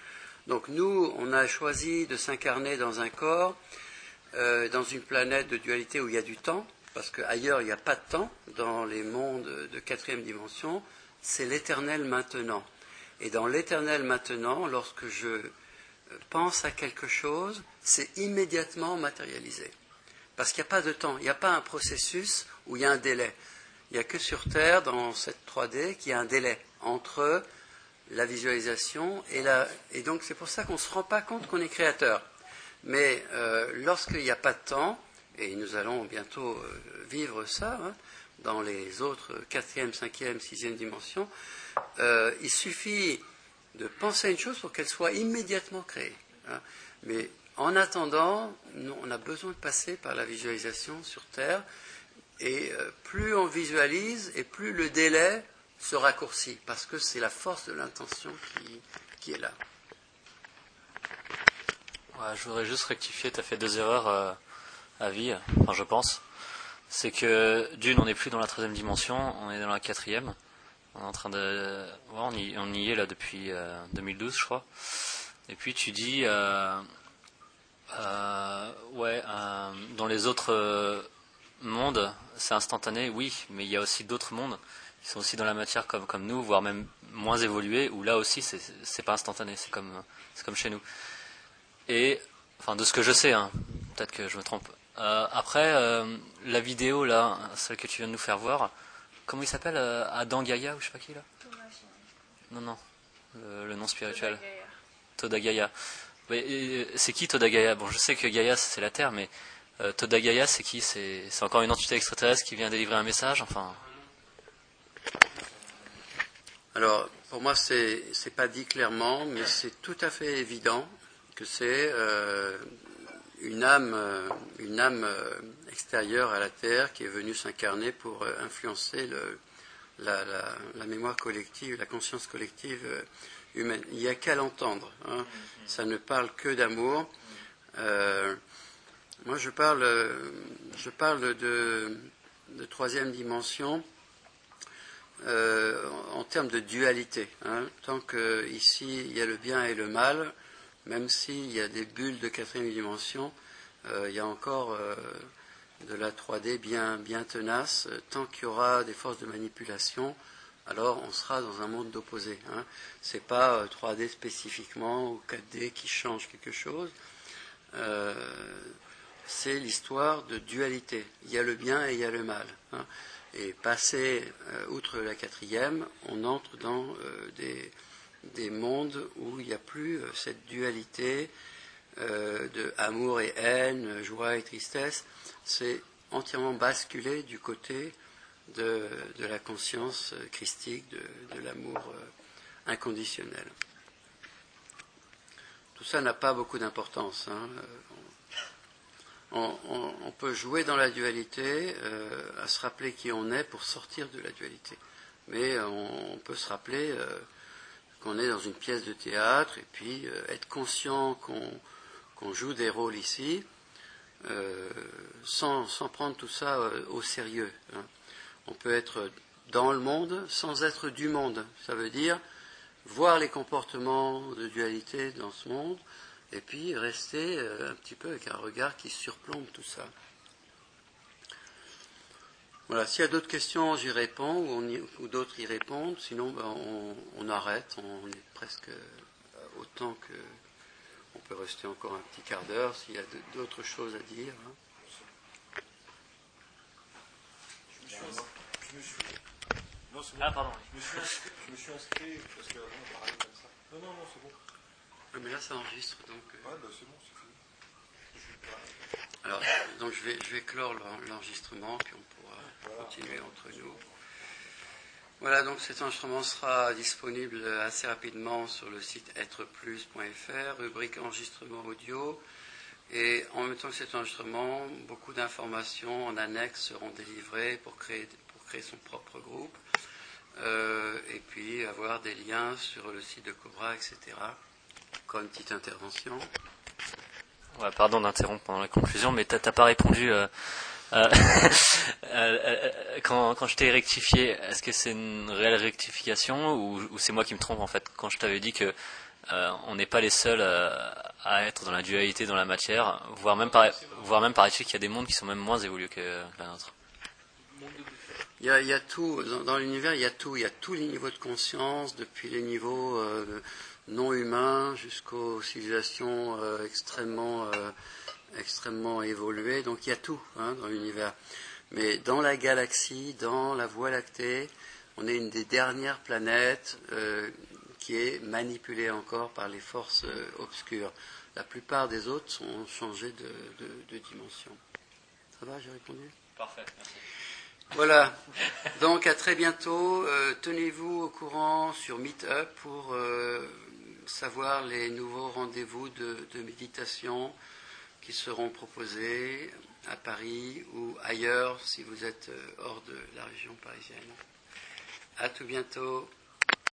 Donc nous, on a choisi de s'incarner dans un corps, euh, dans une planète de dualité où il y a du temps, parce qu'ailleurs il n'y a pas de temps, dans les mondes de quatrième dimension, c'est l'éternel maintenant. Et dans l'éternel maintenant, lorsque je pense à quelque chose, c'est immédiatement matérialisé. Parce qu'il n'y a pas de temps, il n'y a pas un processus où il y a un délai. Il n'y a que sur Terre, dans cette trois D, qu'il y a un délai entre la visualisation et la... Et donc c'est pour ça qu'on ne se rend pas compte qu'on est créateur. Mais euh, lorsqu'il n'y a pas de temps, et nous allons bientôt euh, vivre ça, hein, dans les autres quatrième, cinquième, sixième dimensions, euh, il suffit de penser à une chose pour qu'elle soit immédiatement créée. Hein. Mais en attendant, nous, on a besoin de passer par la visualisation sur Terre, et euh, plus on visualise, et plus le délai se raccourcit, parce que c'est la force de l'intention qui, qui est là. Ouais, je voudrais juste rectifier, tu as fait deux erreurs euh, à vie, enfin je pense. C'est que d'une, on n'est plus dans la treizième dimension, on est dans la quatrième. On est en train de, ouais, on, y, on y est là depuis euh, deux mille douze, je crois. Et puis tu dis, euh, euh, ouais, euh, dans les autres euh, mondes, c'est instantané, oui, mais il y a aussi d'autres mondes qui sont aussi dans la matière comme comme nous, voire même moins évolués, où là aussi c'est c'est pas instantané, c'est comme c'est comme chez nous. Et enfin de ce que je sais, hein, peut-être que je me trompe. Euh, après euh, la vidéo là, celle que tu viens de nous faire voir, comment il s'appelle, euh, Adam Gaïa ou je sais pas qui là? Non non, le, le nom spirituel. Toda Gaïa. Mais, c'est qui Toda Gaïa? Bon, je sais que Gaïa c'est la Terre, mais euh, Toda Gaïa c'est qui? C'est c'est encore une entité extraterrestre qui vient délivrer un message, enfin. Alors, pour moi, c'est c'est pas dit clairement, mais c'est tout à fait évident que c'est euh, une âme, euh, une âme euh, extérieure à la Terre qui est venue s'incarner pour euh, influencer le, la, la, la mémoire collective, la conscience collective euh, humaine. Il n'y a qu'à l'entendre. Hein. Ça ne parle que d'amour. Euh, moi, je parle, je parle de, de troisième dimension. Euh, en termes de dualité, hein, tant qu'ici il y a le bien et le mal, même s'il y a des bulles de quatrième dimension, euh, il y a encore euh, de la trois D bien, bien tenace. Tant qu'il y aura des forces de manipulation, alors on sera dans un monde d'opposés. Hein. Ce n'est pas euh, trois D spécifiquement ou quatre D qui change quelque chose. Euh, c'est l'histoire de dualité. Il y a le bien et il y a le mal. Hein. Et passé euh, outre la quatrième, on entre dans euh, des, des mondes où il n'y a plus euh, cette dualité euh, de amour et haine, joie et tristesse. C'est entièrement basculé du côté de, de la conscience christique, de, de l'amour euh, inconditionnel. Tout ça n'a pas beaucoup d'importance. Hein. On, on, on peut jouer dans la dualité, euh, à se rappeler qui on est pour sortir de la dualité. Mais on, on peut se rappeler euh, qu'on est dans une pièce de théâtre et puis euh, être conscient qu'on, qu'on joue des rôles ici, euh, sans, sans prendre tout ça euh, au sérieux. Hein. On peut être dans le monde sans être du monde. Ça veut dire voir les comportements de dualité dans ce monde, et puis rester un petit peu avec un regard qui surplombe tout ça. Voilà, s'il y a d'autres questions, j'y réponds, ou, on y, ou d'autres y répondent, sinon ben, on, on arrête, on est presque autant que... On peut rester encore un petit quart d'heure s'il y a d'autres choses à dire. Hein. Je me suis inscrit... Je me suis... Non, c'est bon. Ah, pardon. Je me suis inscrit, je me suis inscrit parce qu'avant on parlait comme ça. Non, non, non, c'est bon. Mais là, ça enregistre, donc... Euh... Ouais, bah c'est bon, c'est fini. Je Alors, donc je vais, je vais clore l'enregistrement, puis on pourra voilà. continuer entre nous. Voilà, donc cet enregistrement sera disponible assez rapidement sur le site être plus point f r, rubrique enregistrement audio. Et en même temps que cet enregistrement, beaucoup d'informations en annexe seront délivrées pour créer, pour créer son propre groupe. Euh, et puis avoir des liens sur le site de Cobra, et cetera. Encore une petite intervention. Ouais, pardon d'interrompre pendant la conclusion, mais t'as, t'as pas répondu euh, euh, euh, quand, quand je t'ai rectifié. Est-ce que c'est une réelle rectification ou, ou c'est moi qui me trompe en fait quand je t'avais dit que euh, on n'est pas les seuls à, à être dans la dualité dans la matière, voire même par, voire même paraît-il qu'il y a des mondes qui sont même moins évolués que, que la nôtre. Il y a, il y a tout, dans, dans l'univers, il y a tout. Il y a tous les niveaux de conscience, depuis les niveaux euh, non humains jusqu'aux civilisations euh, extrêmement, euh, extrêmement évoluées. Donc il y a tout hein, dans l'univers. Mais dans la galaxie, dans la Voie lactée, on est une des dernières planètes euh, qui est manipulée encore par les forces euh, obscures. La plupart des autres ont changé de, de, de dimension. Ça va, j'ai répondu ? Parfait, merci. Voilà, donc à très bientôt. Euh, tenez-vous au courant sur Meetup pour euh, savoir les nouveaux rendez-vous de, de méditation qui seront proposés à Paris ou ailleurs si vous êtes hors de la région parisienne. À tout bientôt.